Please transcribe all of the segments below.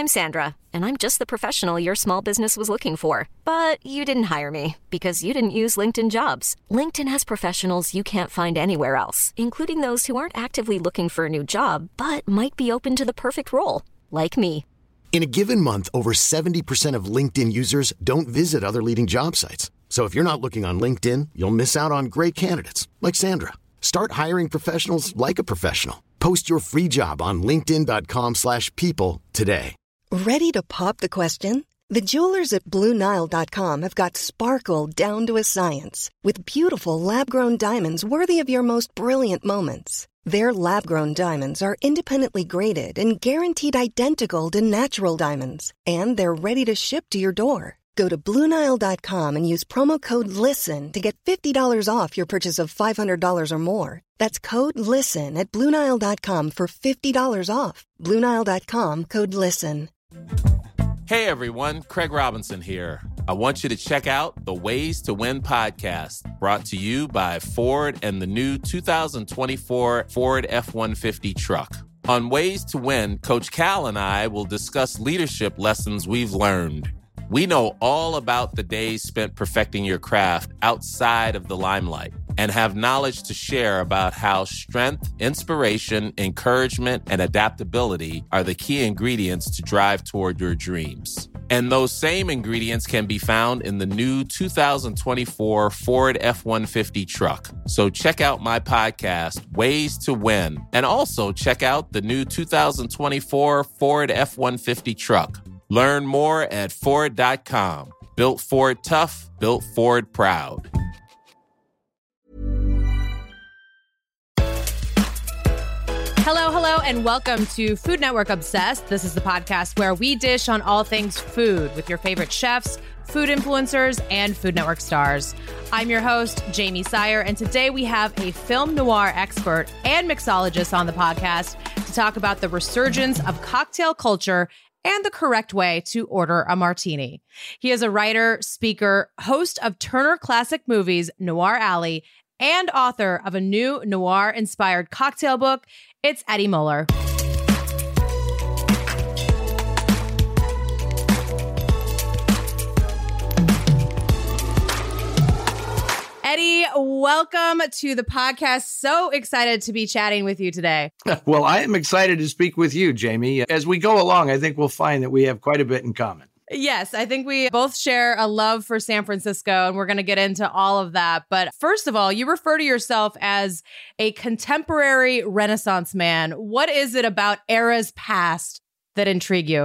I'm Sandra, and I'm just the professional your small business was looking for. But you didn't hire me because you didn't use LinkedIn Jobs. LinkedIn has professionals you can't find anywhere else, including those who aren't actively looking for a new job, but might be open to the perfect role, like me. In a given month, over 70% of LinkedIn users don't visit other leading job sites. So if you're not looking on LinkedIn, you'll miss out on great candidates like Sandra. Start hiring professionals like a professional. Post your free job on linkedin.com/people today. Ready to pop the question? The jewelers at BlueNile.com have got sparkle down to a science with beautiful lab-grown diamonds worthy of your most brilliant moments. Their lab-grown diamonds are independently graded and guaranteed identical to natural diamonds, and they're ready to ship to your door. Go to BlueNile.com and use promo code LISTEN to get $50 off your purchase of $500 or more. That's code LISTEN at BlueNile.com for $50 off. BlueNile.com, code LISTEN. Hey everyone, Craig Robinson here. I want you to check out the Ways to Win podcast, brought to you by Ford and the new 2024 Ford F-150 truck. On Ways to Win, Coach Cal and I will discuss leadership lessons we've learned. We know all about the days spent perfecting your craft outside of the limelight and have knowledge to share about how strength, inspiration, encouragement, and adaptability are the key ingredients to drive toward your dreams. And those same ingredients can be found in the new 2024 Ford F-150 truck. So check out my podcast, Ways to Win, and also check out the new 2024 Ford F-150 truck. Learn more at Ford.com. Built Ford tough, built Ford proud. Hello, and welcome to Food Network Obsessed. This is the podcast where we dish on all things food with your favorite chefs, food influencers, and Food Network stars. I'm your host, Jamie Sire, and today we have a film noir expert and mixologist on the podcast to talk about the resurgence of cocktail culture and the correct way to order a martini. He is a writer, speaker, host of Turner Classic Movies, Noir Alley, and author of a new noir-inspired cocktail book. It's Eddie Muller. Eddie, welcome to the podcast. So excited to be chatting with you today. Well, I am excited to speak with you, Jamie. As we go along, I think we'll find that we have quite a bit in common. Yes, I think we both share a love for San Francisco, and we're going to get into all of that. But first of all, you refer to yourself as a contemporary Renaissance man. What is it about eras past that intrigue you?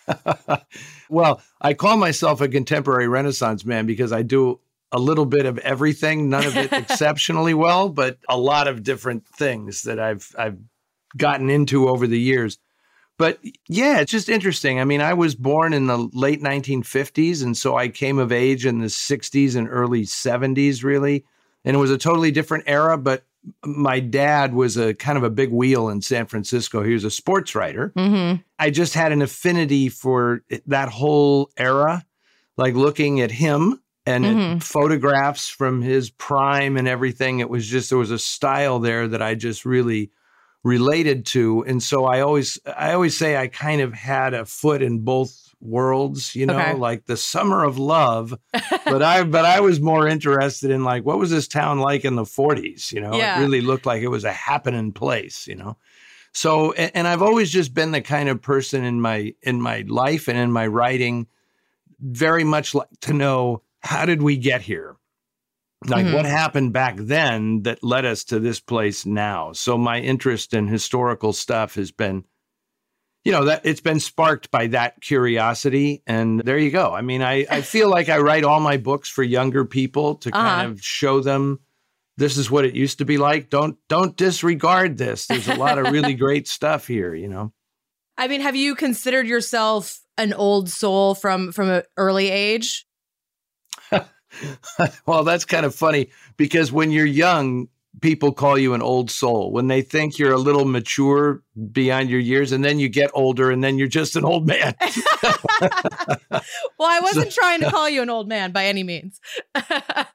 Well, I call myself a contemporary Renaissance man because I do a little bit of everything, none of it exceptionally well, but a lot of different things that I've gotten into over the years. But yeah, it's just interesting. I mean, I was born in the late 1950s, and so I came of age in the 60s and early 70s, really. And it was a totally different era, but my dad was a kind of a big wheel in San Francisco. He was a sports writer. Mm-hmm. I just had an affinity for that whole era, like looking at him and at photographs from his prime and everything. It was just, there was a style there that I just really related to. And so I always say I kind of had a foot in both worlds, you know, like the summer of love, but I was more interested in like, what was this town like in the 40s? You know, It really looked like it was a happening place, you know? So, and I've always just been the kind of person in my life and in my writing, very much like to know, how did we get here? Like what happened back then that led us to this place now? So my interest in historical stuff has been, you know, that it's been sparked by that curiosity. And there you go. I mean, I feel like I write all my books for younger people to kind of show them this is what it used to be like. Don't disregard this. There's a lot of really great stuff here, you know? I mean, have you considered yourself an old soul from an early age? Well, that's kind of funny because when you're young, people call you an old soul when they think you're a little mature beyond your years, and then you get older and then you're just an old man. Well, I wasn't trying to call you an old man by any means.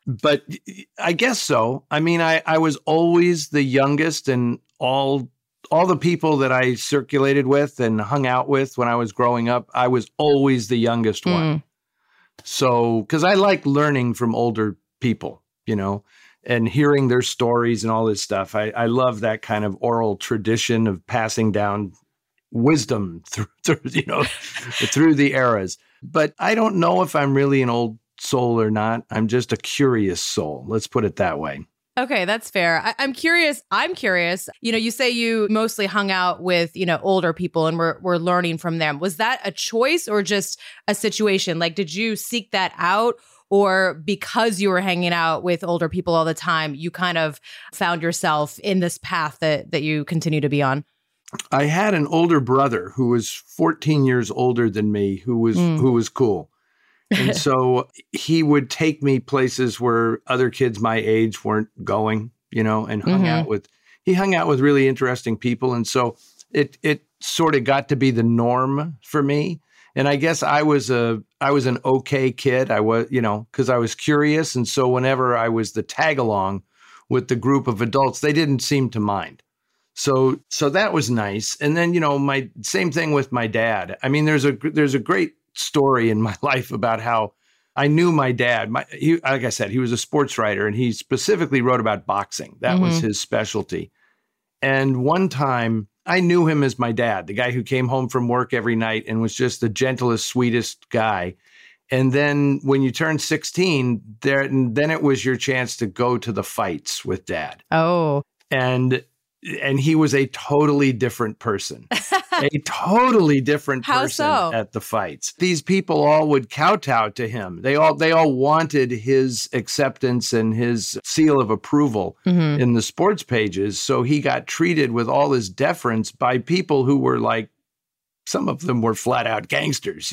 But I guess so. I mean, I was always the youngest in all all the people that I circulated with and hung out with when I was growing up, I was always the youngest one. So, because I like learning from older people, and hearing their stories and all this stuff. I love that kind of oral tradition of passing down wisdom through through the eras. But I don't know if I'm really an old soul or not. I'm just a curious soul. Let's put it that way. Okay, that's fair. I'm curious. You say you mostly hung out with, older people and were learning from them. Was that a choice or just a situation? Like, did you seek that out? Or because you were hanging out with older people all the time, you kind of found yourself in this path that you continue to be on? I had an older brother who was 14 years older than me, who was cool. And so he would take me places where other kids my age weren't going, and hung out with really interesting people. And so it sort of got to be the norm for me. And I guess I was an okay kid. I was, because I was curious. And so whenever I was the tag along with the group of adults, they didn't seem to mind. So that was nice. And then, my same thing with my dad. I mean, there's a great story in my life about how I knew my dad. Like I said, he was a sports writer, and he specifically wrote about boxing. That was his specialty. And one time I knew him as my dad, the guy who came home from work every night and was just the gentlest, sweetest guy. And then when you turned 16, then it was your chance to go to the fights with Dad. Oh. And he was a totally different person. A totally different person at the fights. These people all would kowtow to him. They all wanted his acceptance and his seal of approval in the sports pages. So he got treated with all this deference by people who were like, some of them were flat out gangsters,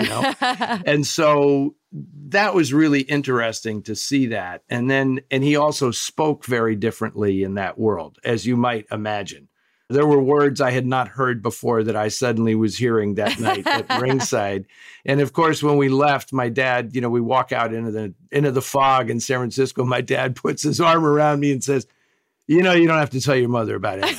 And so that was really interesting to see that. And he also spoke very differently in that world, as you might imagine. There were words I had not heard before that I suddenly was hearing that night at ringside. And of course, when we left, my dad, we walk out into the fog in San Francisco. My dad puts his arm around me and says, you don't have to tell your mother about it.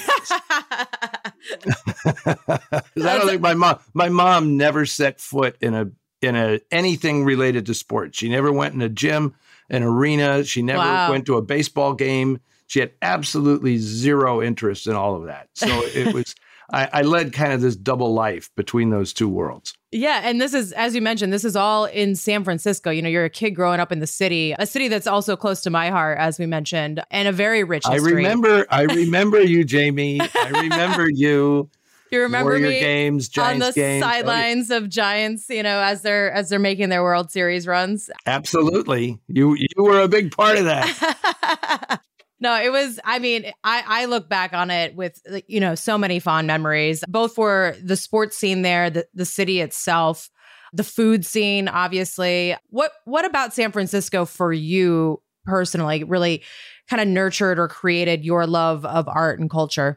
I don't think my mom never set foot in anything related to sports. She never went in a gym, an arena. She never went to a baseball game. She had absolutely zero interest in all of that. So it was, I led kind of this double life between those two worlds. Yeah. And this is, as you mentioned, this is all in San Francisco. You're a kid growing up in the city, a city that's also close to my heart, as we mentioned, and a very rich history. I remember you, Jamie. I remember you. You remember Warrior me games, Giants on the games. sidelines of Giants, as they're making their World Series runs. Absolutely. You were a big part of that. No, it was, I look back on it with, so many fond memories, both for the sports scene there, the city itself, the food scene, obviously. What about San Francisco for you personally really kind of nurtured or created your love of art and culture?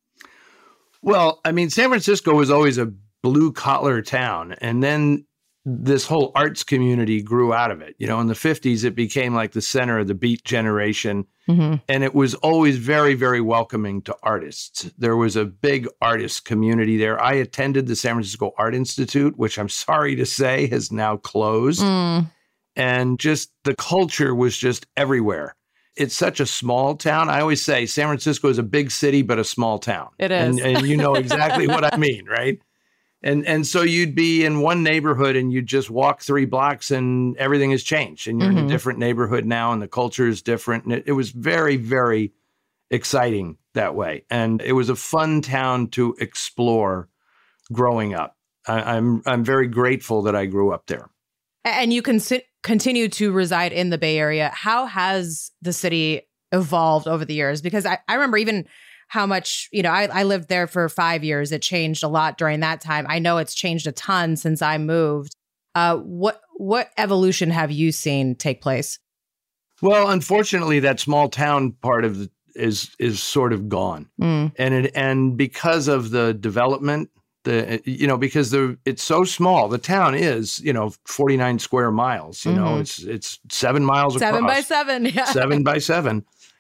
Well, San Francisco was always a blue collar town. And then this whole arts community grew out of it. In the 50s, it became like the center of the Beat generation. And it was always very, very welcoming to artists. There was a big artist community there. I attended the San Francisco Art Institute, which I'm sorry to say has now closed. And just the culture was just everywhere. It's such a small town. I always say San Francisco is a big city, but a small town. It is. And you know exactly what I mean, right? And so you'd be in one neighborhood and you'd just walk 3 blocks and everything has changed. And you're in a different neighborhood now and the culture is different. And it was very, very exciting that way. And it was a fun town to explore growing up. I'm very grateful that I grew up there. And you continue to reside in the Bay Area. How has the city evolved over the years? Because I remember even how much, I lived there for 5 years. It changed a lot during that time. I know it's changed a ton since I moved. What evolution have you seen take place? Well, unfortunately, that small town part of it is sort of gone. And because of the development, because it's so small. The town is, 49 square miles. It's 7 miles across. 7 by 7, yeah. 7 by 7.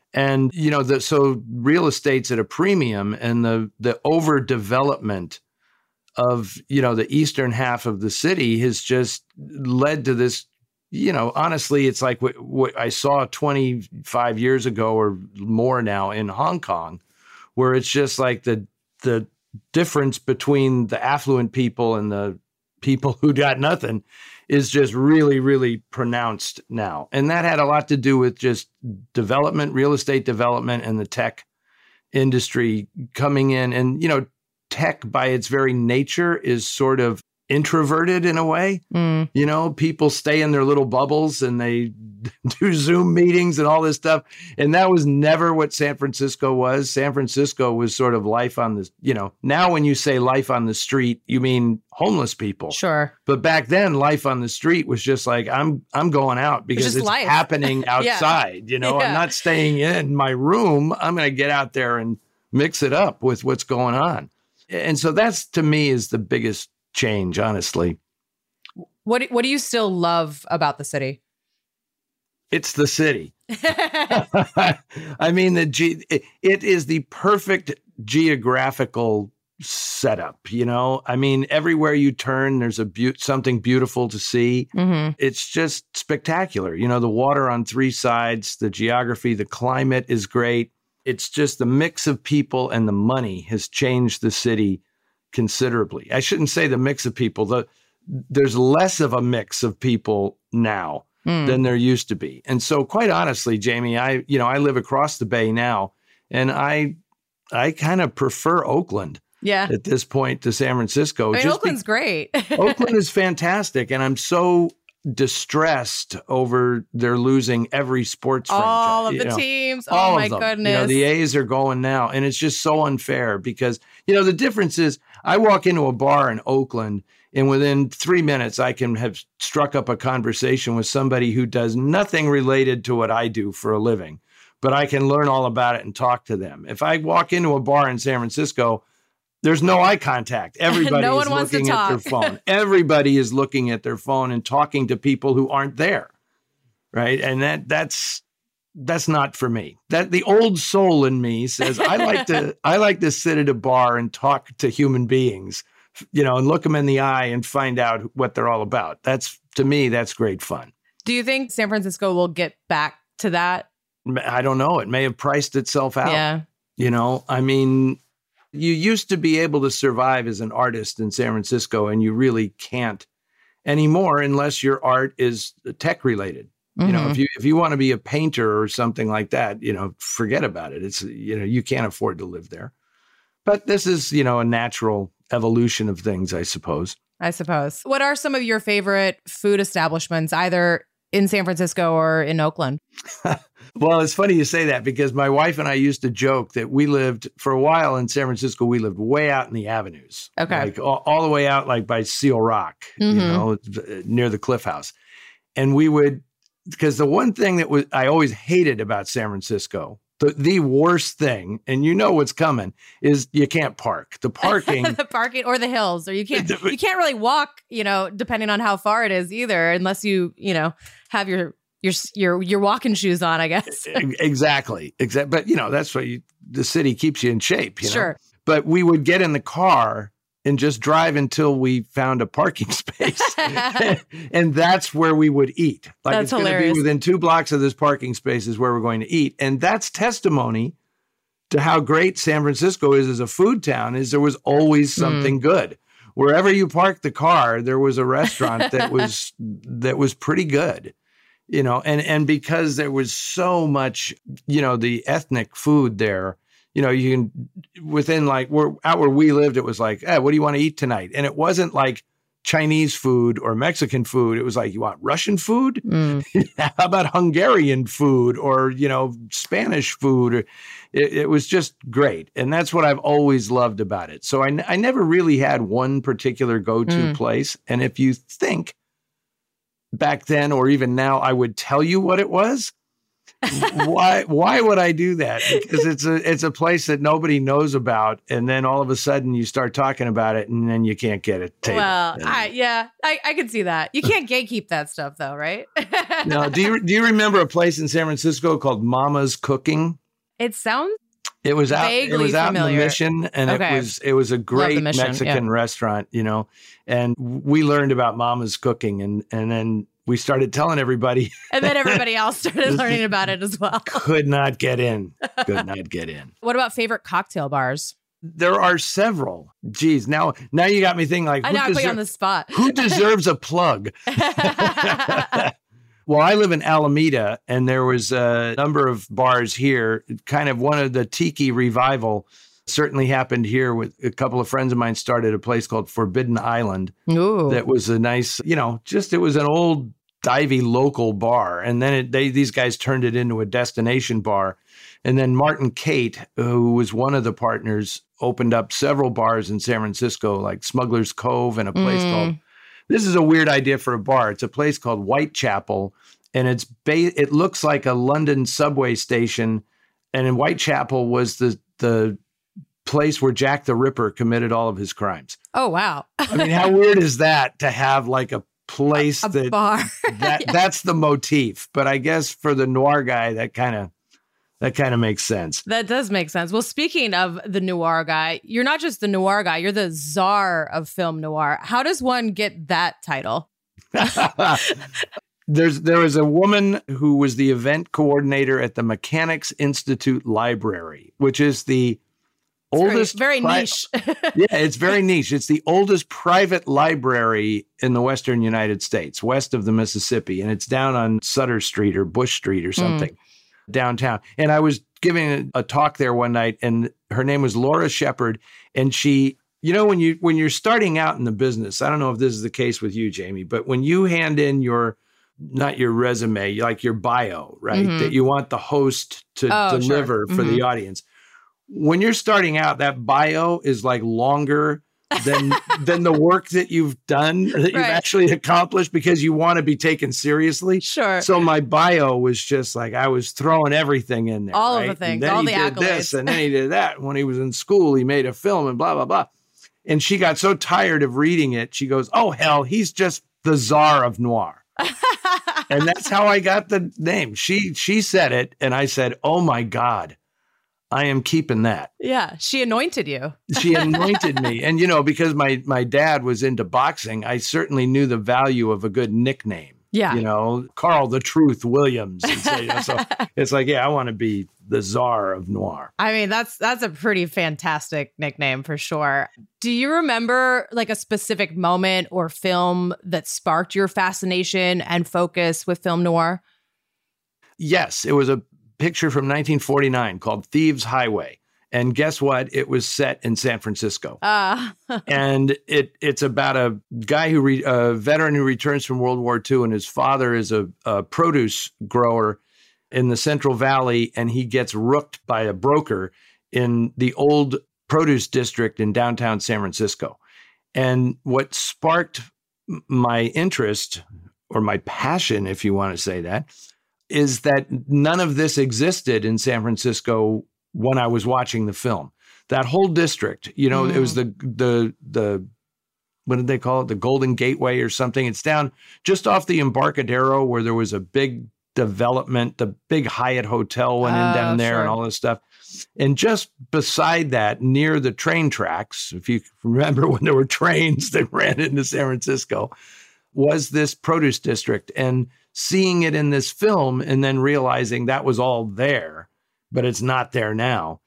And, so real estate's at a premium, and the overdevelopment of, the eastern half of the city has just led to this, honestly, it's like what I saw 25 years ago or more now in Hong Kong, where it's just like the difference between the affluent people and the people who got nothing is just really, really pronounced now. And that had a lot to do with just development, real estate development, and the tech industry coming in. And, tech by its very nature is sort of introverted in a way. People stay in their little bubbles and they do Zoom meetings and all this stuff. And that was never what San Francisco was. San Francisco was sort of life on the, now when you say life on the street, you mean homeless people. Sure. But back then, life on the street was just like, I'm going out because it's happening outside. I'm not staying in my room. I'm going to get out there and mix it up with what's going on. And so that's, to me, is the biggest change, honestly. What do you still love about the city? It's the city. I mean, it is the perfect geographical setup. I mean, everywhere you turn, there's something beautiful to see. Mm-hmm. It's just spectacular. The water on three sides, the geography, the climate is great. It's just the mix of people and the money has changed the city considerably. I shouldn't say the mix of people. There's less of a mix of people now than there used to be. And so, quite honestly, Jamie, I live across the bay now, and I kind of prefer Oakland at this point to San Francisco. I mean, Oakland's great. Oakland is fantastic, and I'm so distressed over they're losing every sports franchise. All of the teams. Oh my goodness. The A's are going now, and it's just so unfair because, the difference is I walk into a bar in Oakland, and within 3 minutes, I can have struck up a conversation with somebody who does nothing related to what I do for a living, but I can learn all about it and talk to them. If I walk into a bar in San Francisco, there's no eye contact. Everybody is looking at their phone. Everybody is looking at their phone and talking to people who aren't there, right? And that's not for me. That the old soul in me says I like to sit at a bar and talk to human beings, and look them in the eye and find out what they're all about. To me, that's great fun. Do you think San Francisco will get back to that? I don't know. It may have priced itself out. Yeah. I mean, you used to be able to survive as an artist in San Francisco, and you really can't anymore unless your art is tech related. Mm-hmm. If you want to be a painter or something like that, forget about it. It's, you can't afford to live there. But this is, a natural evolution of things, I suppose. What are some of your favorite food establishments, either in San Francisco or in Oakland? Well, it's funny you say that because my wife and I used to joke that we lived for a while in San Francisco. We lived way out in the avenues. Okay. Like all the way out, like by Seal Rock, near the Cliff House. And we would, because the one thing that I always hated about San Francisco, the worst thing, and what's coming, is you can't park. The parking. The parking or the hills, or you can't really walk, depending on how far it is either, unless you have your walking shoes on, I guess. Exactly. But, that's what the city keeps you in shape, Sure. But we would get in the car and just drive until we found a parking space. And that's where we would eat. Like, that's it's going to be within 2 blocks of this parking space is where we're going to eat. And that's testimony to how great San Francisco is as a food town, is there was always something good. Wherever you parked the car, there was a restaurant that was pretty good. And because there was so much, the ethnic food there, you can, within out where we lived, it was like, what do you want to eat tonight? And it wasn't like Chinese food or Mexican food. It was like, you want Russian food? How about Hungarian food or, Spanish food? It was just great. And that's what I've always loved about it. So I never really had one particular go-to place. And if you think back then or even now, I would tell you what it was, Why would I do that? Because it's a place that nobody knows about, and then all of a sudden you start talking about it, and then you can't get a table. Well, I can see that. You can't gatekeep that stuff, though, right? No. Do you remember a place in San Francisco called Mama's Cooking? It sounds. It was out. Vaguely It was out familiar. in the Mission, and it was a great Mexican restaurant, And we learned about Mama's Cooking, and then we started telling everybody. And then everybody else started learning about it as well. Could not get in. What about favorite cocktail bars? There are several. Geez, now you got me thinking like, I know, I put you on the spot. Who deserves a plug? Well, I live in Alameda, and there was a number of bars here. Kind of one of the tiki revival certainly happened here with a couple of friends of mine started a place called Forbidden Island. Ooh. That was a nice, it was an old divey local bar. And then these guys turned it into a destination bar. And then Martin Kate, who was one of the partners, opened up several bars in San Francisco, like Smuggler's Cove and a place called, this is a weird idea for a bar. It's a place called Whitechapel. And it looks like a London subway station. And in Whitechapel was the place where Jack the Ripper committed all of his crimes. Oh, wow. I mean, how weird is that to have like a place a bar. That's the motif. But I guess for the noir guy, that kind of makes sense. That does make sense. Well, speaking of the noir guy, you're not just the noir guy, you're the czar of film noir. How does one get that title? There was a woman who was the event coordinator at the Mechanics Institute Library, which is the oldest. Very niche. Yeah, it's very niche. It's the oldest private library in the Western United States, west of the Mississippi. And it's down on Sutter Street or Bush Street or something downtown. And I was giving a talk there one night, and her name was Laura Shepard. And she, when you're starting out in the business, I don't know if this is the case with you, Jamie, but when you hand in not your resume, like your bio, right? That you want the host to deliver for the audience. When you're starting out, that bio is like longer than the work that you've done, that you've actually accomplished, because you want to be taken seriously. Sure. So my bio was just like, I was throwing everything in there. All of the things, all the accolades. And then he did this, and then he did that. When he was in school, he made a film and blah, blah, blah. And she got so tired of reading it, she goes, oh, hell, he's just the czar of noir. And that's how I got the name. She said it, and I said, oh, my God. I am keeping that. Yeah. She anointed you. She anointed me. And, because my dad was into boxing, I certainly knew the value of a good nickname. Yeah. Carl the Truth Williams. So it's like, I want to be the czar of noir. I mean, that's a pretty fantastic nickname for sure. Do you remember like a specific moment or film that sparked your fascination and focus with film noir? Yes. It was a picture from 1949 called Thieves Highway. And guess what? It was set in San Francisco. And it's about a guy a veteran who returns from World War II, and his father is a produce grower in the Central Valley, and he gets rooked by a broker in the old produce district in downtown San Francisco. And what sparked my interest, or my passion, if you want to say that, is that none of this existed in San Francisco when I was watching the film. That whole district, it was the what did they call it? The Golden Gateway or something. It's down just off the Embarcadero, where there was a big development, the big Hyatt Hotel went in down there and all this stuff. And just beside that, near the train tracks, if you remember when there were trains that ran into San Francisco, was this produce district. And seeing it in this film and then realizing that was all there, but it's not there now,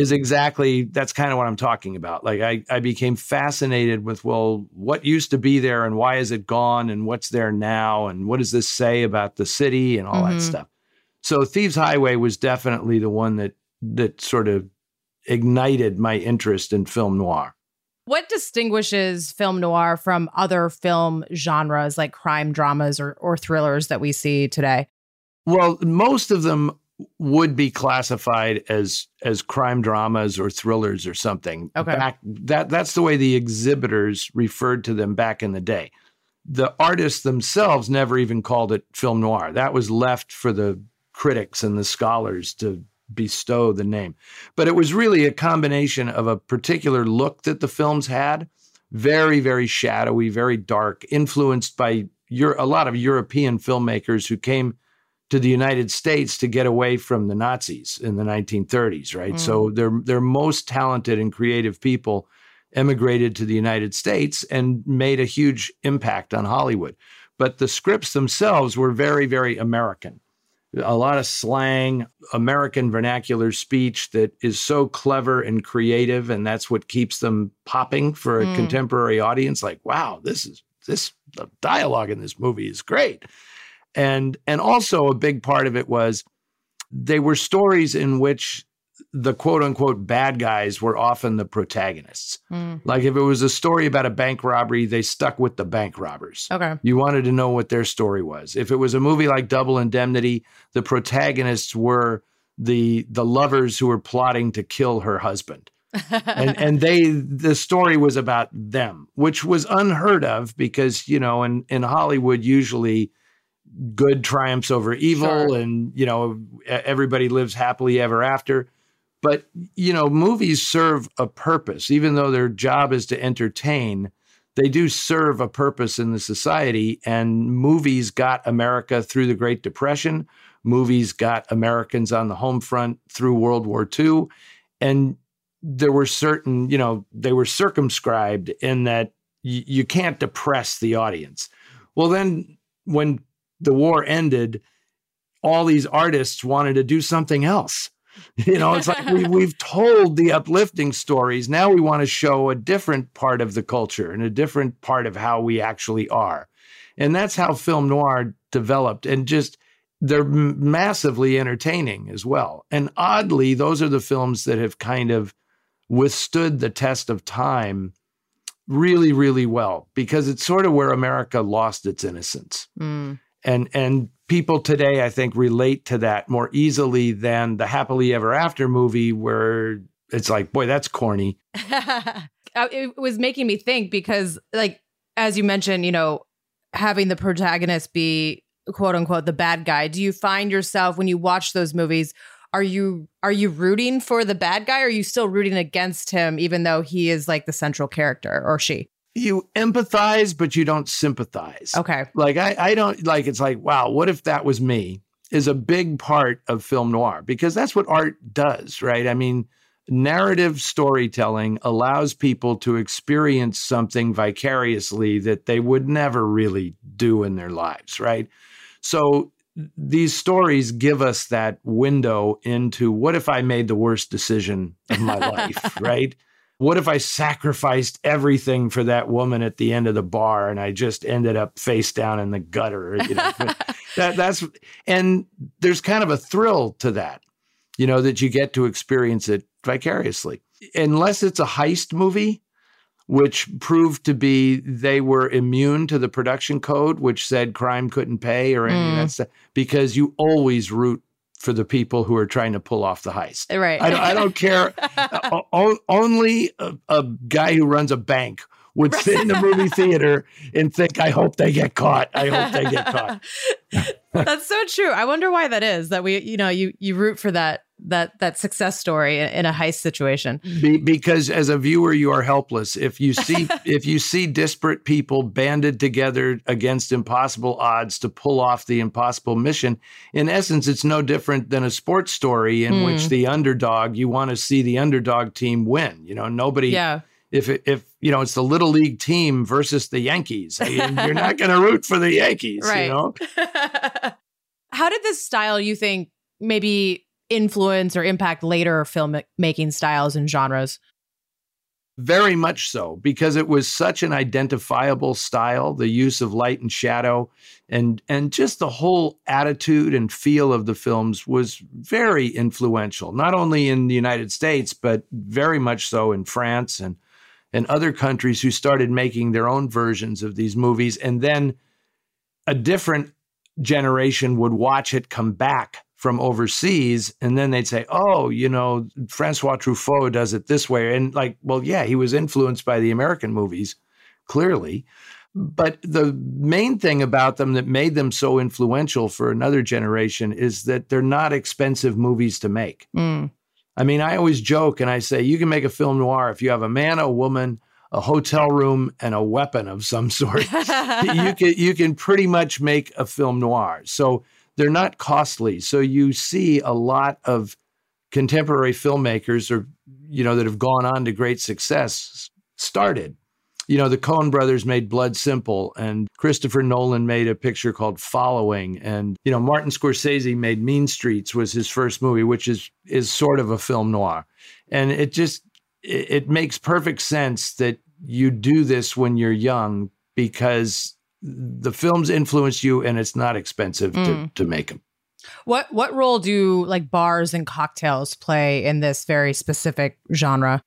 that's kind of what I'm talking about. Like I became fascinated with, what used to be there and why is it gone and what's there now and what does this say about the city and all that stuff. So Thieves Highway was definitely the one that sort of ignited my interest in film noir. What distinguishes film noir from other film genres like crime dramas or thrillers that we see today? Well, most of them would be classified as crime dramas or thrillers or something. Okay. That's the way the exhibitors referred to them back in the day. The artists themselves never even called it film noir. That was left for the critics and the scholars to bestow the name. But it was really a combination of a particular look that the films had, very, very shadowy, very dark, influenced by a lot of European filmmakers who came to the United States to get away from the Nazis in the 1930s, right? So their most talented and creative people emigrated to the United States and made a huge impact on Hollywood. But the scripts themselves were very, very American. A lot of slang, American vernacular speech that is so clever and creative, and that's what keeps them popping for a contemporary audience. Like, wow, the dialogue in this movie is great. And also a big part of it was they were stories in which the quote unquote bad guys were often the protagonists. Like if it was a story about a bank robbery, they stuck with the bank robbers. Okay. You wanted to know what their story was. If it was a movie like Double Indemnity, the protagonists were the lovers who were plotting to kill her husband. and the story was about them, which was unheard of because, you know, in Hollywood, usually good triumphs over evil and, you know, everybody lives happily ever after. But, you know, movies serve a purpose. Even though their job is to entertain, they do serve a purpose in the society. And movies got America through the Great Depression. Movies got Americans on the home front through World War II. And there were certain, you know, they were circumscribed in that you can't depress the audience. Well, then when the war ended, all these artists wanted to do something else. You know, it's like we've told the uplifting stories. Now we want to show a different part of the culture and a different part of how we actually are. And that's how film noir developed. And just they're massively entertaining as well. And oddly, those are the films that have kind of withstood the test of time really, really well, because it's sort of where America lost its innocence. And people today, I think, relate to that more easily than the Happily Ever After movie where it's like, boy, that's corny. It was making me think because, like, as you mentioned, you know, having the protagonist be, quote unquote, the bad guy. Do you find yourself when you watch those movies, are you rooting for the bad guy or are you still rooting against him, even though he is like the central character or she? You empathize, but you don't sympathize. Okay. Like I don't like, it's like, wow, what if that was me is a big part of film noir because that's what art does, right? I mean, narrative storytelling allows people to experience something vicariously that they would never really do in their lives, right? So these stories give us that window into what if I made the worst decision of my life, right? What if I sacrificed everything for that woman at the end of the bar and I just ended up face down in the gutter? You know? And there's kind of a thrill to that, you know, that you get to experience it vicariously. Unless it's a heist movie, which proved to be they were immune to the production code, which said crime couldn't pay or any of that stuff, because you always root for the people who are trying to pull off the heist. Right. I don't care. Only a guy who runs a bank would sit in the movie theater and think, I hope they get caught. I hope they get caught. That's so true. I wonder why that is, that we, you know, you root for that success story in a heist situation. Because as a viewer, you are helpless. If you see disparate people banded together against impossible odds to pull off the impossible mission, in essence, it's no different than a sports story in which the underdog, you want to see the underdog team win. You know, nobody. Yeah. If you know, it's the little league team versus the Yankees, you're not going to root for the Yankees, right. You know? How did this style, you think, maybe influence or impact later filmmaking styles and genres? Very much so, because it was such an identifiable style, the use of light and shadow, and just the whole attitude and feel of the films was very influential, not only in the United States, but very much so in France and other countries who started making their own versions of these movies. And then a different generation would watch it come back from overseas, and then they'd say, oh, you know, Francois Truffaut does it this way. And like, well, yeah, he was influenced by the American movies, clearly. But the main thing about them that made them so influential for another generation is that they're not expensive movies to make. I mean, I always joke and I say, you can make a film noir if you have a man, a woman, a hotel room, and a weapon of some sort. you can pretty much make a film noir. So they're not costly. So you see a lot of contemporary filmmakers that have gone on to great success started. The Coen brothers made Blood Simple, and Christopher Nolan made a picture called Following. And, Martin Scorsese made Mean Streets was his first movie, which is sort of a film noir. And it makes perfect sense that you do this when you're young because the films influence you and it's not expensive to make them. What role do like bars and cocktails play in this very specific genre?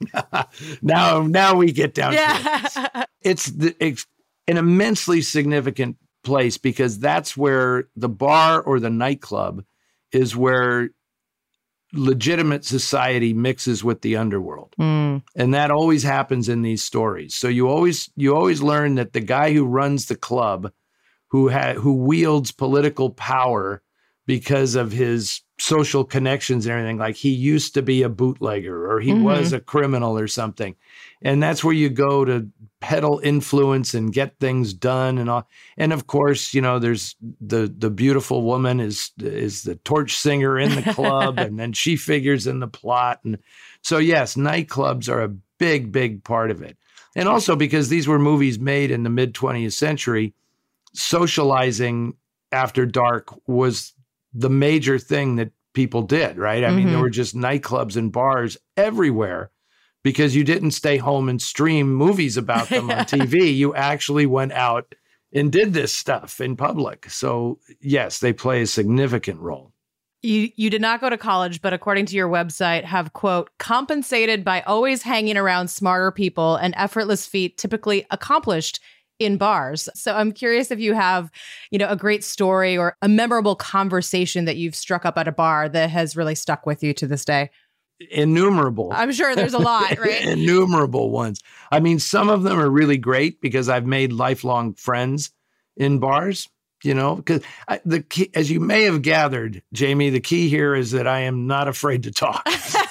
Now we get down to it. It's an immensely significant place because that's where the bar or the nightclub is where legitimate society mixes with the underworld. And that always happens in these stories. So you always learn that the guy who runs the club, who wields political power because of his social connections and everything, like he used to be a bootlegger or he was a criminal or something. And that's where you go to peddle influence and get things done and all. And of course, there's the beautiful woman is the torch singer in the club and then she figures in the plot. And so, yes, nightclubs are a big, big part of it. And also because these were movies made in the mid 20th century, socializing after dark was the major thing that people did, right? I mean, there were just nightclubs and bars everywhere because you didn't stay home and stream movies about them on TV. You actually went out and did this stuff in public. So yes, they play a significant role. You did not go to college, but according to your website, have, quote, compensated by always hanging around smarter people and effortless feat typically accomplished in bars. So I'm curious if you have, a great story or a memorable conversation that you've struck up at a bar that has really stuck with you to this day. Innumerable. I'm sure there's a lot, right? Innumerable ones. I mean, some of them are really great because I've made lifelong friends in bars, because the key, as you may have gathered, Jamie, the key here is that I am not afraid to talk.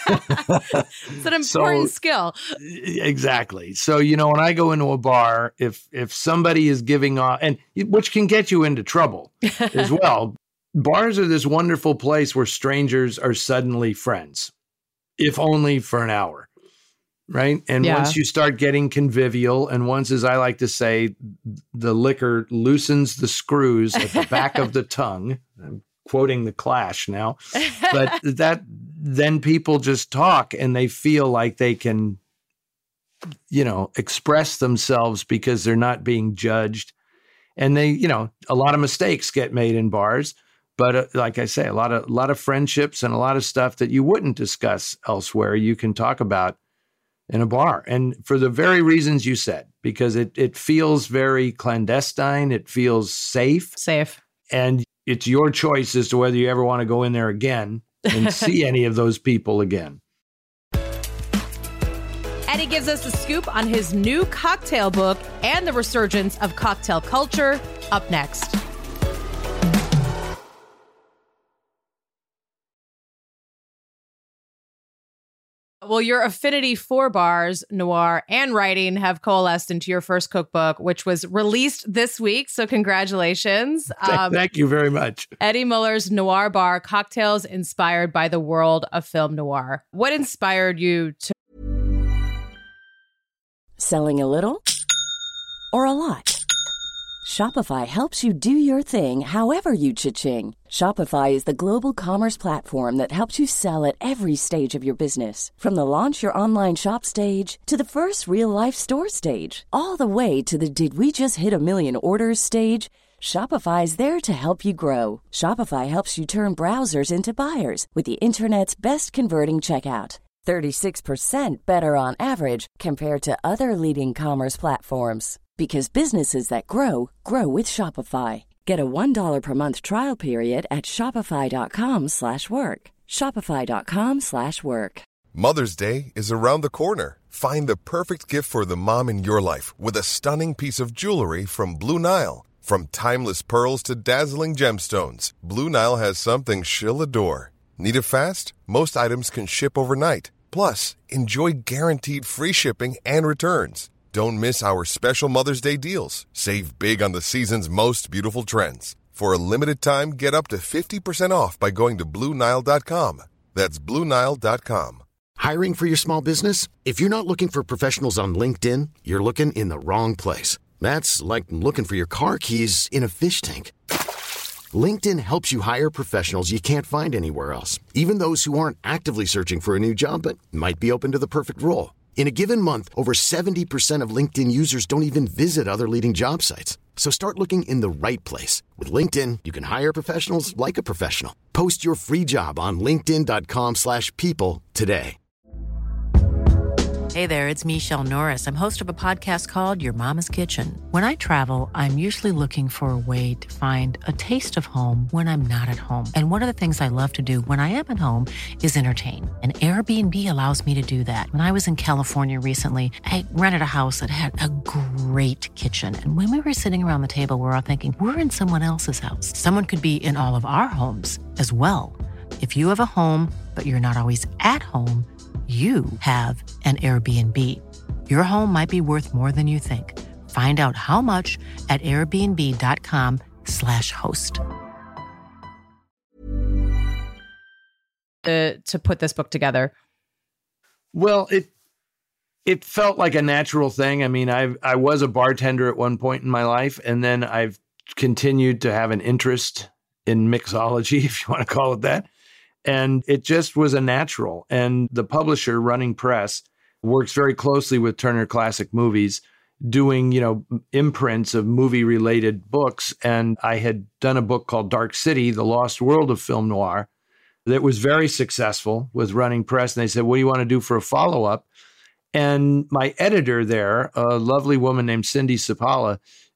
It's an important skill. Exactly. So, when I go into a bar, if somebody is giving off, and which can get you into trouble as well, bars are this wonderful place where strangers are suddenly friends, if only for an hour. Right. And once you start getting convivial and once, as I like to say, the liquor loosens the screws at the back of the tongue, I'm quoting The Clash now, but then people just talk and they feel like they can, express themselves because they're not being judged. And they, a lot of mistakes get made in bars. But like I say, a lot of friendships and a lot of stuff that you wouldn't discuss elsewhere, you can talk about in a bar. And for the very reasons you said, because it feels very clandestine, it feels safe. And it's your choice as to whether you ever want to go in there again and see any of those people again. And he gives us a scoop on his new cocktail book and the resurgence of cocktail culture up next. Well, your affinity for bars, noir, and writing have coalesced into your first cookbook, which was released this week. So congratulations. Thank you very much. Eddie Muller's Noir Bar, Cocktails Inspired by the World of Film Noir. What inspired you to... Selling a little or a lot? Shopify helps you do your thing however you cha-ching. Shopify is the global commerce platform that helps you sell at every stage of your business. From the launch your online shop stage to the first real-life store stage, all the way to the did we just hit a million orders stage. Shopify is there to help you grow. Shopify helps you turn browsers into buyers with the internet's best converting checkout. 36% better on average compared to other leading commerce platforms. Because businesses that grow, grow with Shopify. Get a $1 per month trial period at shopify.com/work. Shopify.com/work. Mother's Day is around the corner. Find the perfect gift for the mom in your life with a stunning piece of jewelry from Blue Nile. From timeless pearls to dazzling gemstones, Blue Nile has something she'll adore. Need it fast? Most items can ship overnight. Plus, enjoy guaranteed free shipping and returns. Don't miss our special Mother's Day deals. Save big on the season's most beautiful trends. For a limited time, get up to 50% off by going to BlueNile.com. That's BlueNile.com. Hiring for your small business? If you're not looking for professionals on LinkedIn, you're looking in the wrong place. That's like looking for your car keys in a fish tank. LinkedIn helps you hire professionals you can't find anywhere else, even those who aren't actively searching for a new job but might be open to the perfect role. In a given month, over 70% of LinkedIn users don't even visit other leading job sites. So start looking in the right place. With LinkedIn, you can hire professionals like a professional. Post your free job on linkedin.com/people today. Hey there, it's Michelle Norris. I'm host of a podcast called Your Mama's Kitchen. When I travel, I'm usually looking for a way to find a taste of home when I'm not at home. And one of the things I love to do when I am at home is entertain. And Airbnb allows me to do that. When I was in California recently, I rented a house that had a great kitchen. And when we were sitting around the table, we were all thinking, we're in someone else's house. Someone could be in all of our homes as well. If you have a home, but you're not always at home, you have an Airbnb. Your home might be worth more than you think. Find out how much at airbnb.com/host. To put this book together? Well, it felt like a natural thing. I mean, I was a bartender at one point in my life, and then I've continued to have an interest in mixology, if you want to call it that. And it just was a natural. And the publisher, Running Press, works very closely with Turner Classic Movies, doing, imprints of movie-related books. And I had done a book called Dark City, The Lost World of Film Noir, that was very successful with Running Press. And they said, what do you want to do for a follow-up? And my editor there, a lovely woman named Cindy Sapala,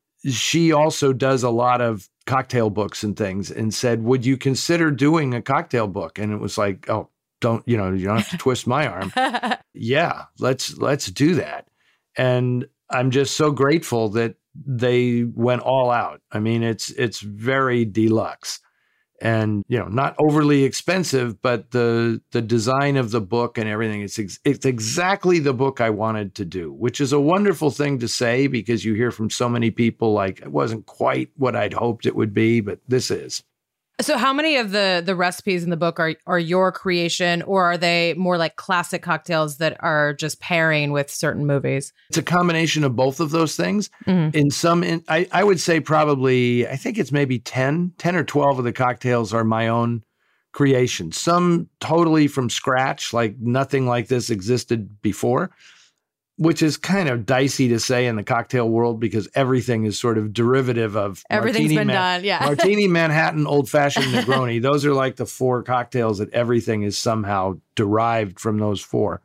she also does a lot of cocktail books and things, and said, would you consider doing a cocktail book? And it was like, oh, you don't have to twist my arm. Yeah, let's do that. And I'm just so grateful that they went all out. I mean, it's very deluxe and, not overly expensive, but the design of the book and everything, it's exactly the book I wanted to do, which is a wonderful thing to say because you hear from so many people like, it wasn't quite what I'd hoped it would be, but this is. So how many of the recipes in the book are your creation, or are they more like classic cocktails that are just pairing with certain movies? It's a combination of both of those things. Mm-hmm. I would say probably, I think it's maybe 10 or 12 of the cocktails are my own creation. Some totally from scratch, like nothing like this existed before, which is kind of dicey to say in the cocktail world because everything is sort of derivative of everything's been done. Yeah. Martini, Manhattan, Old Fashioned, Negroni. Those are like the four cocktails that everything is somehow derived from those four.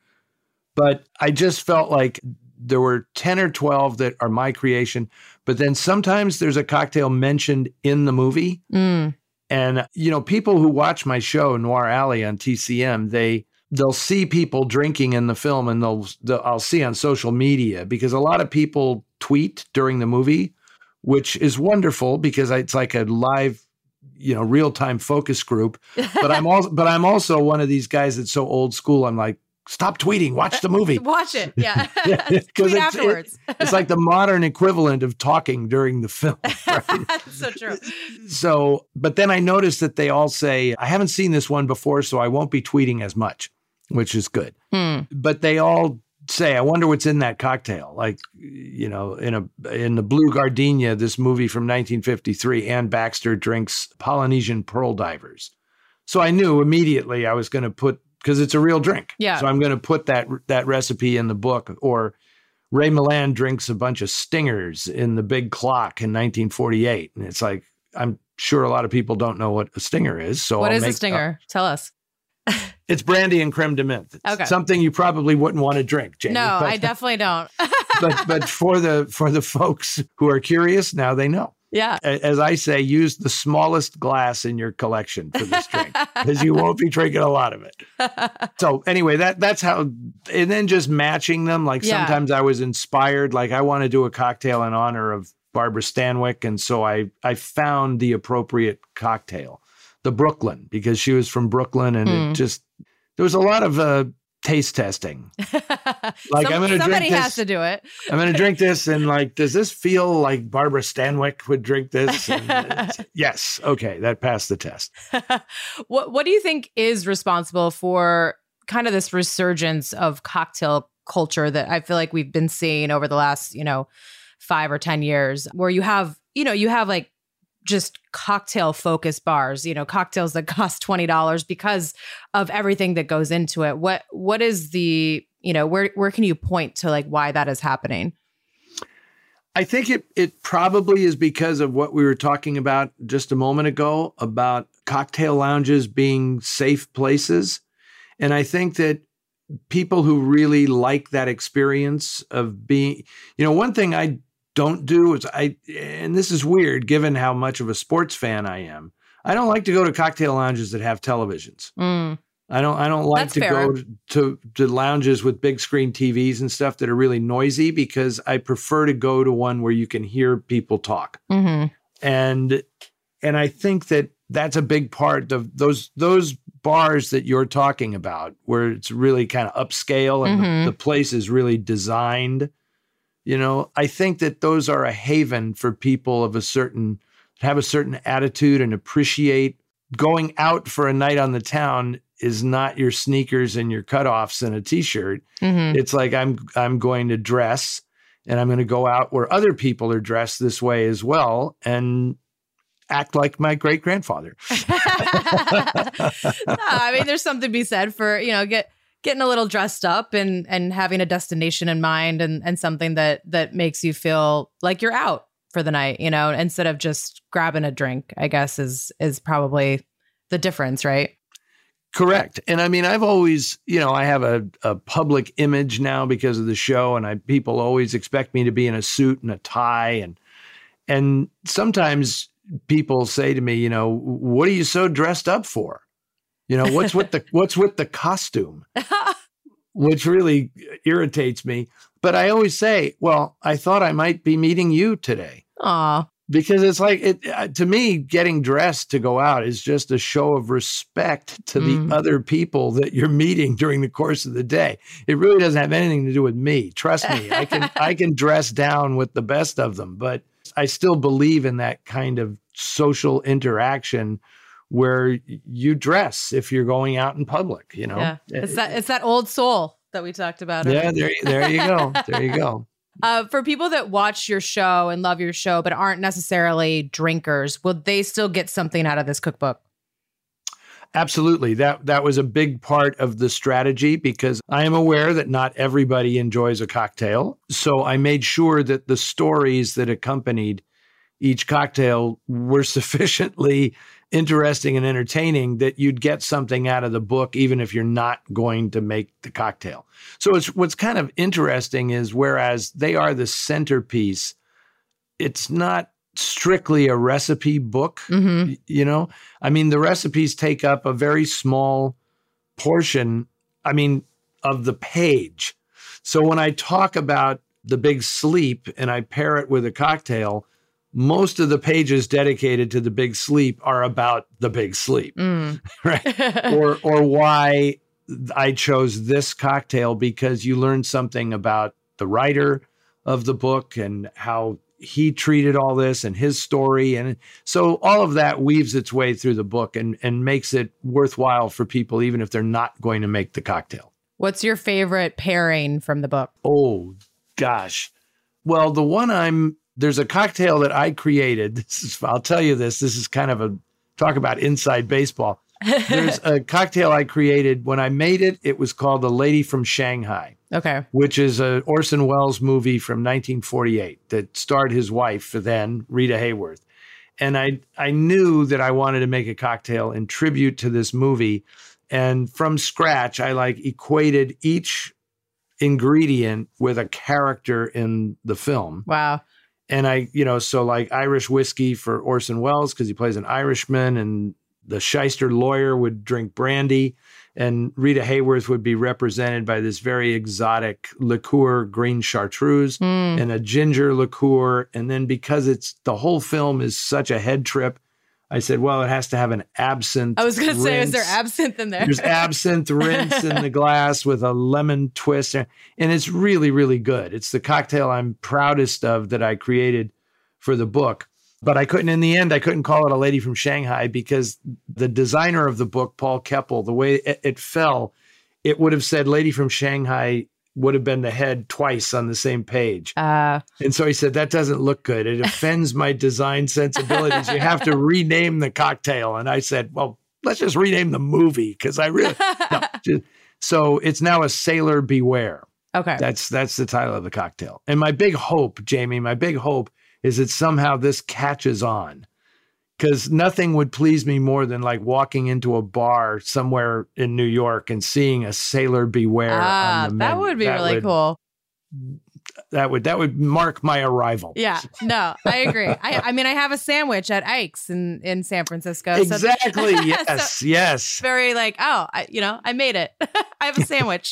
But I just felt like there were 10 or 12 that are my creation. But then sometimes there's a cocktail mentioned in the movie. Mm. And, people who watch my show, Noir Alley on TCM, they'll see people drinking in the film, and I'll see on social media because a lot of people tweet during the movie, which is wonderful because it's like a live, real-time focus group. But I'm also one of these guys that's so old school. I'm like, stop tweeting, watch the movie. Watch it. Yeah. Tweet afterwards. It's like the modern equivalent of talking during the film. Right? That's so true. So, but then I noticed that they all say, I haven't seen this one before, so I won't be tweeting as much, which is good. But they all say, I wonder what's in that cocktail. Like, in the Blue Gardenia, this movie from 1953, Ann Baxter drinks Polynesian pearl divers. So I knew immediately I was going to put, because it's a real drink. Yeah. So I'm going to put that recipe in the book. Or Ray Milland drinks a bunch of stingers in The Big Clock in 1948. And it's like, I'm sure a lot of people don't know what a stinger is. So what is a stinger? Tell us. It's brandy and creme de menthe. It's okay. Something you probably wouldn't want to drink, Jamie. No, I definitely don't. but for the folks who are curious, now they know. Yeah. As I say, use the smallest glass in your collection for this drink because you won't be drinking a lot of it. So anyway, that's how, and then just matching them. Like sometimes I was inspired, like I want to do a cocktail in honor of Barbara Stanwyck. And so I found the appropriate cocktail, the Brooklyn, because she was from Brooklyn and it just, there was a lot of taste testing. Like I'm going to drink this. Somebody has to do it. I'm going to drink this and like, does this feel like Barbara Stanwyck would drink this? Yes. Okay. That passed the test. What do you think is responsible for kind of this resurgence of cocktail culture that I feel like we've been seeing over the last, 5 or 10 years, where you have like just cocktail focused bars, cocktails that cost $20 because of everything that goes into it. What is the, where can you point to like why that is happening? I think it probably is because of what we were talking about just a moment ago about cocktail lounges being safe places. And I think that people who really like that experience of being, one thing I don't do is and this is weird given how much of a sports fan I am. I don't like to go to cocktail lounges that have televisions. I don't like That's to fair. go to lounges with big screen TVs and stuff that are really noisy because I prefer to go to one where you can hear people talk. Mm-hmm. And I think that that's a big part of those bars that you're talking about, where it's really kind of upscale and the place is really designed. I think that those are a haven for people have a certain attitude and appreciate going out for a night on the town is not your sneakers and your cutoffs and a t-shirt. It's like, I'm going to dress and I'm going to go out where other people are dressed this way as well and act like my great grandfather. I mean, there's something to be said for, getting a little dressed up and having a destination in mind and something that makes you feel like you're out for the night, instead of just grabbing a drink, I guess is probably the difference, right? Correct. And I mean, I've always, I have a public image now because of the show and people always expect me to be in a suit and a tie. And sometimes people say to me, what are you so dressed up for? What's with the costume? Which really irritates me. But I always say, well, I thought I might be meeting you today. Aw. Because it's like, to me, getting dressed to go out is just a show of respect to the other people that you're meeting during the course of the day. It really doesn't have anything to do with me. Trust me, I can dress down with the best of them, but I still believe in that kind of social interaction where you dress if you're going out in public, Yeah, it's that old soul that we talked about. Yeah, there you go. There you go. For people that watch your show and love your show, but aren't necessarily drinkers, will they still get something out of this cookbook? Absolutely. That was a big part of the strategy because I am aware that not everybody enjoys a cocktail. So I made sure that the stories that accompanied each cocktail were sufficiently interesting and entertaining that you'd get something out of the book, even if you're not going to make the cocktail. So what's kind of interesting is whereas they are the centerpiece, it's not strictly a recipe book. I mean, the recipes take up a very small portion, of the page. So when I talk about the Big Sleep and I pair it with a cocktail, most of the pages dedicated to the Big Sleep are about the Big Sleep, right? or why I chose this cocktail, because you learn something about the writer of the book and how he treated all this and his story. And so all of that weaves its way through the book and makes it worthwhile for people, even if they're not going to make the cocktail. What's your favorite pairing from the book? Oh, gosh. Well, there's a cocktail that I created. I'll tell you this is kind of talk about inside baseball. There's a cocktail I created. When I made it, it was called The Lady from Shanghai. Okay. Which is an Orson Welles movie from 1948 that starred his wife then, Rita Hayworth. And I knew that I wanted to make a cocktail in tribute to this movie. And from scratch, I equated each ingredient with a character in the film. Wow. And so like Irish whiskey for Orson Welles because he plays an Irishman, and the shyster lawyer would drink brandy, and Rita Hayworth would be represented by this very exotic liqueur, green chartreuse, and a ginger liqueur. And then because the whole film is such a head trip, I said, well, it has to have an absinthe. I was going to say, is rinse. there absinthe in there? There's absinthe rinse in the glass with a lemon twist. And it's really, really good. It's the cocktail I'm proudest of that I created for the book. But in the end, I couldn't call it a Lady from Shanghai because the designer of the book, Paul Keppel, the way it fell, it would have said Lady from Shanghai would have been the head twice on the same page. And so he said, that doesn't look good. It offends my design sensibilities. You have to rename the cocktail. And I said, well, let's just rename the movie because I really... So it's now a Sailor Beware. Okay. That's the title of the cocktail. And my big hope, Jamie, is that somehow this catches on. Because nothing would please me more than like walking into a bar somewhere in New York and seeing a Sailor Beware on the menu. That would be really cool. That would mark my arrival. Yeah, no, I agree. I mean, I have a sandwich at Ike's in San Francisco. Exactly. So Yes. Yes. Very like, I made it. I have a sandwich.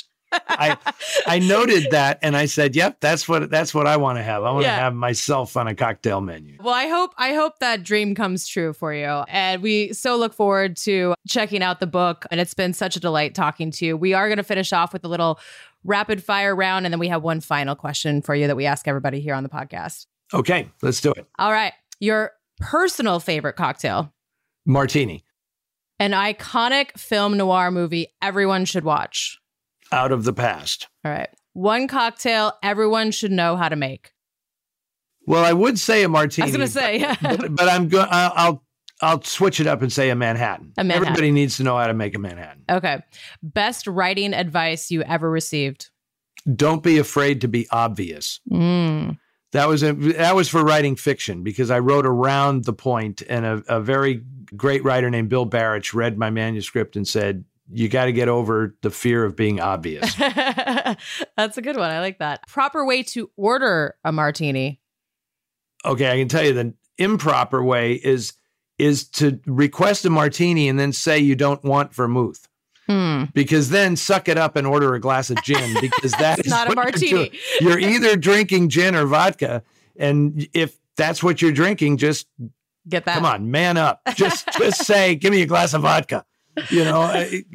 I noted that and I said, yep, that's what I want to have. I want to have myself on a cocktail menu. Well, I hope that dream comes true for you. And we so look forward to checking out the book. And it's been such a delight talking to you. We are going to finish off with a little rapid fire round. And then we have one final question for you that we ask everybody here on the podcast. Okay, let's do it. All right. Your personal favorite cocktail? Martini. An iconic film noir movie everyone should watch? Out of the Past. All right. One cocktail everyone should know how to make. Well, I would say a martini. I was going to say, yeah. But I'm going. I'll switch it up and say a Manhattan. Everybody needs to know how to make a Manhattan. Okay. Best writing advice you ever received? Don't be afraid to be obvious. That was for writing fiction because I wrote around the point, and a very great writer named Bill Barrich read my manuscript and said, you got to get over the fear of being obvious. That's a good one. I like that. Proper way to order a martini. Okay, I can tell you the improper way is to request a martini and then say you don't want vermouth. Because then suck it up and order a glass of gin because that is not a martini. You're either drinking gin or vodka. And if that's what you're drinking, just get that. Come on, man up. Just say, give me a glass of vodka. You know,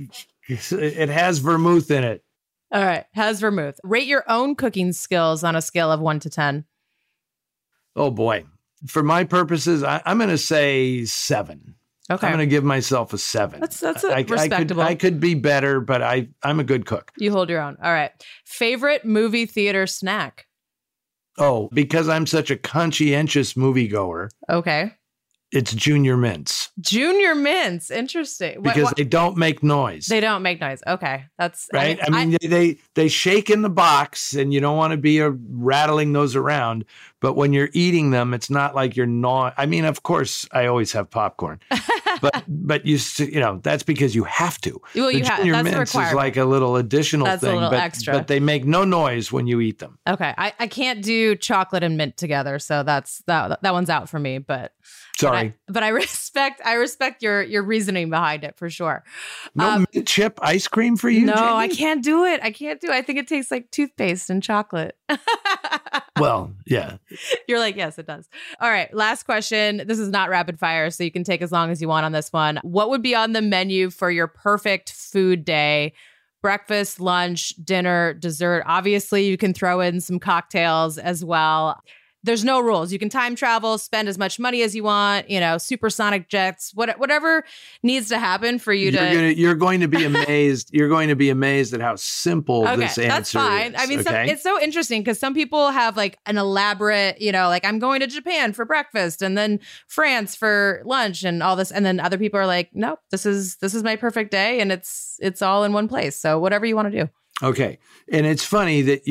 it has vermouth in it. All right. Has vermouth. Rate your own cooking skills on a scale of 1 to 10. Oh, boy. For my purposes, I'm going to say 7. Okay. I'm going to give myself a 7. That's respectable. I could be better, but I'm a good cook. You hold your own. All right. Favorite movie theater snack? Oh, because I'm such a conscientious moviegoer. Okay. It's Junior Mints. Junior Mints. Interesting. Because they don't make noise. They don't make noise. Okay. That's right. I mean, they shake in the box and you don't want to be rattling those around. But when you're eating them, it's not like you're gnawing. I mean, of course, I always have popcorn. but you know, that's because you have to. Well, the Junior Mints is like a little additional thing. A little extra. But they make no noise when you eat them. Okay. I can't do chocolate and mint together. So that one's out for me. But sorry. But I respect your reasoning behind it for sure. No mint chip ice cream for you? No, Jamie? I can't do it. I think it tastes like toothpaste and chocolate. Well, yeah. You're like, yes, it does. All right. Last question. This is not rapid fire, so you can take as long as you want on this one. What would be on the menu for your perfect food day? Breakfast, lunch, dinner, dessert. Obviously, you can throw in some cocktails as well. There's no rules. You can time travel, spend as much money as you want, supersonic jets, whatever needs to happen for you You're going to be amazed. You're going to be amazed at how simple this answer that's fine. is. I mean, it's so interesting because some people have like an elaborate, like I'm going to Japan for breakfast and then France for lunch and all this. And then other people are like, nope, this is my perfect day. And it's all in one place. So whatever you want to do. Okay. And it's funny that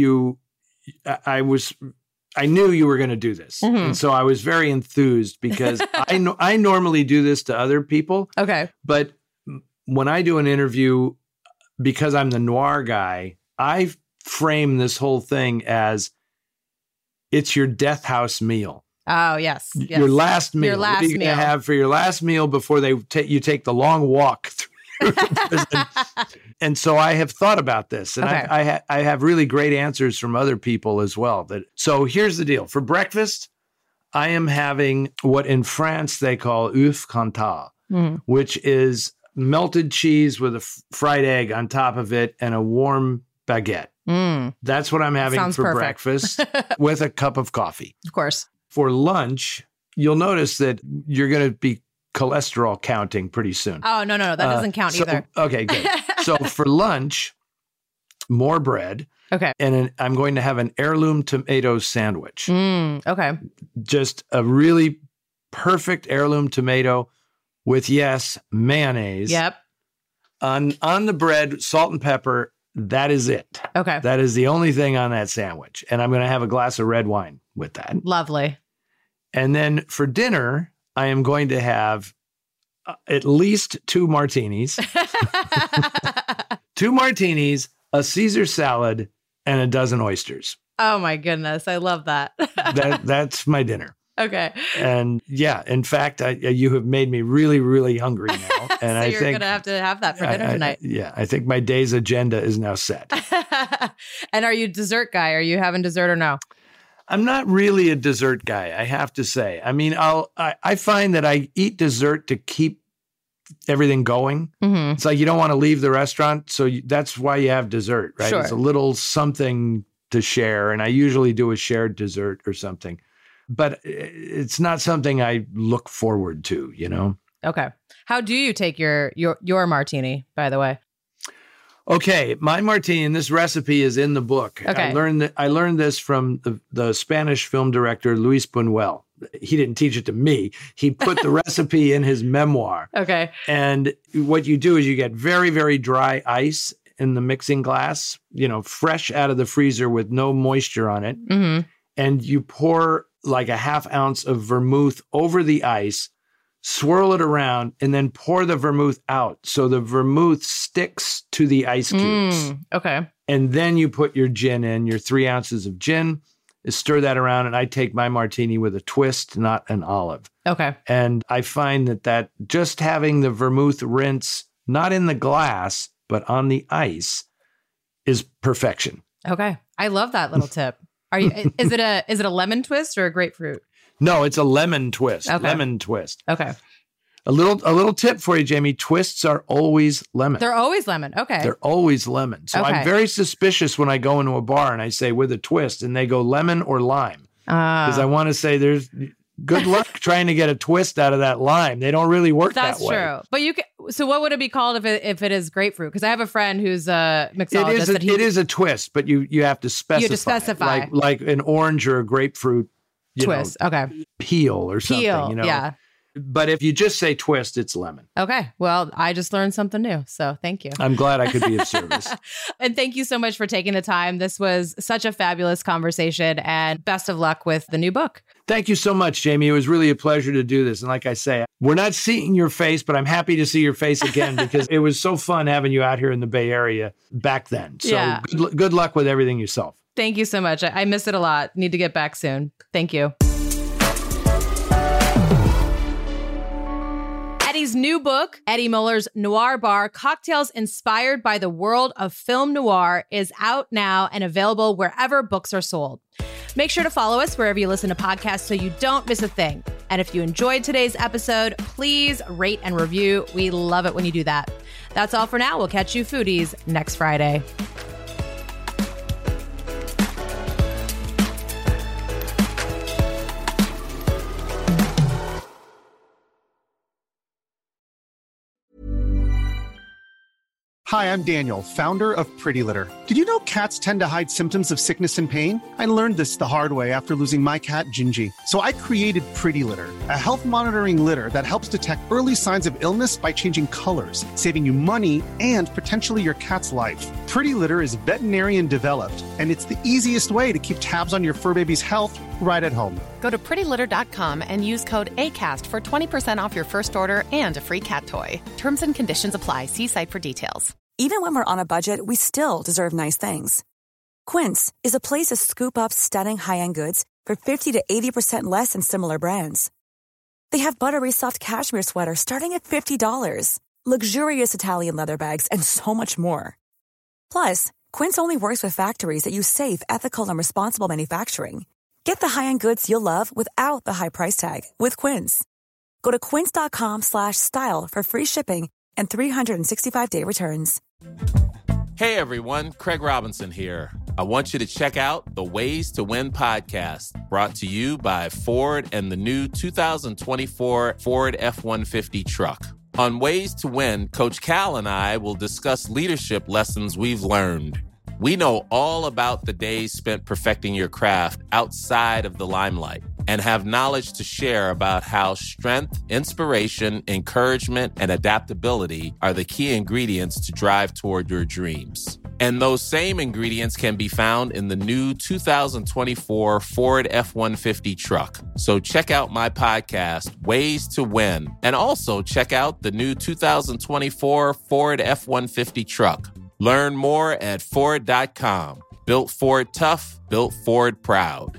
I knew you were going to do this. Mm-hmm. And so I was very enthused because I normally do this to other people. Okay. But when I do an interview, because I'm the noir guy, I frame this whole thing as It's your death house meal. Oh, yes. Your last meal. Your last what are you meal. going to have for your last meal before you take the long walk through prison? And so I have thought about this, and Okay. I have really great answers from other people as well. So here's the deal. For breakfast, I am having what in France they call œuf cantat, which is melted cheese with a fried egg on top of it and a warm baguette. That's what I'm having Sounds for perfect. breakfast with a cup of coffee. Of course. For lunch, you'll notice that you're going to be cholesterol counting pretty soon. Oh, no. That doesn't count either. Okay, good. So for lunch, more bread. Okay. And I'm going to have an heirloom tomato sandwich. Okay. Just a really perfect heirloom tomato with, yes, mayonnaise. Yep. On the bread, salt and pepper. That is it. Okay. That is the only thing on that sandwich. And I'm going to have a glass of red wine with that. Lovely. And then for dinner, I am going to have at least 2 martinis, 2 martinis, a Caesar salad, and a dozen oysters. Oh, my goodness. I love that. That's my dinner. Okay. And yeah, in fact, you have made me really, really hungry now. And So I you're think going to have that for dinner tonight. I think my day's agenda is now set. And are you a dessert guy? Are you having dessert or no? I'm not really a dessert guy, I have to say. I mean, I find that I eat dessert to keep everything going. Mm-hmm. It's like you don't want to leave the restaurant, so that's why you have dessert, right? Sure. It's a little something to share, and I usually do a shared dessert or something. But it's not something I look forward to, you know? Okay. How do you take your martini, by the way? Okay, my martini, and this recipe is in the book. Okay. I learned this from the Spanish film director Luis Buñuel. He didn't teach it to me. He put the recipe in his memoir. Okay. And what you do is you get very, very dry ice in the mixing glass, fresh out of the freezer with no moisture on it. Mm-hmm. And you pour like a half ounce of vermouth over the ice, swirl it around, and then pour the vermouth out. So the vermouth sticks to the ice cubes. Okay. And then you put your gin in, your 3 ounces of gin, stir that around. And I take my martini with a twist, not an olive. Okay. And I find that just having the vermouth rinse, not in the glass, but on the ice, is perfection. Okay. I love that little tip. Is it a lemon twist or a grapefruit? No, it's a lemon twist. Okay. Lemon twist. Okay. A little tip for you, Jamie. Twists are always lemon. They're always lemon. Okay. They're always lemon. So Okay. I'm very suspicious when I go into a bar and I say with a twist and they go lemon or lime. Because I want to say there's good luck trying to get a twist out of that lime. They don't really work that way. That's true. But you can, so what would it be called if it is grapefruit? Because I have a friend who's a mixologist. It is a twist, but you have to specify. You have to specify. Like an orange or a grapefruit twist. Okay. Peel or something. Yeah. But if you just say twist, it's lemon. Okay. Well, I just learned something new. So thank you. I'm glad I could be of service. And thank you so much for taking the time. This was such a fabulous conversation, and best of luck with the new book. Thank you so much, Jamie. It was really a pleasure to do this. And like I say, we're not seeing your face, but I'm happy to see your face again because it was so fun having you out here in the Bay Area back then. So Yeah. good luck with everything yourself. Thank you so much. I miss it a lot. Need to get back soon. Thank you. Eddie's new book, Eddie Muller's Noir Bar, Cocktails Inspired by the World of Film Noir, is out now and available wherever books are sold. Make sure to follow us wherever you listen to podcasts so you don't miss a thing. And if you enjoyed today's episode, please rate and review. We love it when you do that. That's all for now. We'll catch you foodies next Friday. Hi, I'm Daniel, founder of Pretty Litter. Did you know cats tend to hide symptoms of sickness and pain? I learned this the hard way after losing my cat, Gingy. So I created Pretty Litter, a health monitoring litter that helps detect early signs of illness by changing colors, saving you money and potentially your cat's life. Pretty Litter is veterinarian developed, and it's the easiest way to keep tabs on your fur baby's health right at home. Go to prettylitter.com and use code ACAST for 20% off your first order and a free cat toy. Terms and conditions apply. See site for details. Even when we're on a budget, we still deserve nice things. Quince is a place to scoop up stunning high-end goods for 50 to 80% less than similar brands. They have buttery soft cashmere sweaters starting at $50, luxurious Italian leather bags, and so much more. Plus, Quince only works with factories that use safe, ethical, and responsible manufacturing. Get the high-end goods you'll love without the high price tag with Quince. Go to quince.com/style for free shipping and 365-day returns. Hey everyone, Craig Robinson here. I want you to check out the Ways to Win podcast, brought to you by Ford and the new 2024 Ford F-150 truck. On Ways to Win, Coach Cal and I will discuss leadership lessons we've learned. We know all about the days spent perfecting your craft outside of the limelight and have knowledge to share about how strength, inspiration, encouragement, and adaptability are the key ingredients to drive toward your dreams. And those same ingredients can be found in the new 2024 Ford F-150 truck. So check out my podcast, Ways to Win, and also check out the new 2024 Ford F-150 truck. Learn more at Ford.com. Built Ford tough, built Ford proud.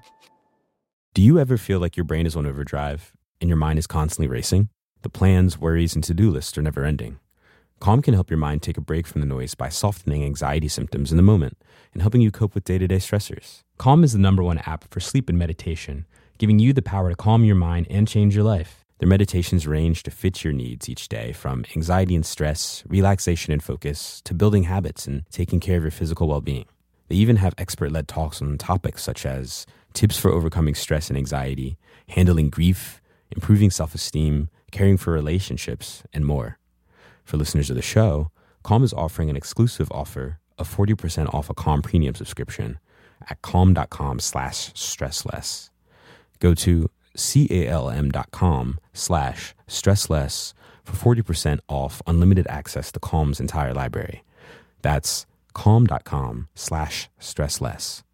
Do you ever feel like your brain is on overdrive and your mind is constantly racing? The plans, worries, and to-do lists are never ending. Calm can help your mind take a break from the noise by softening anxiety symptoms in the moment and helping you cope with day-to-day stressors. Calm is the #1 app for sleep and meditation, giving you the power to calm your mind and change your life. Their meditations range to fit your needs each day, from anxiety and stress, relaxation and focus, to building habits and taking care of your physical well-being. They even have expert-led talks on topics such as tips for overcoming stress and anxiety, handling grief, improving self-esteem, caring for relationships, and more. For listeners of the show, Calm is offering an exclusive offer of 40% off a Calm Premium subscription at calm.com/stressless. Go to calm.com/stressless for 40% off unlimited access to Calm's entire library. That's calm.com/stressless.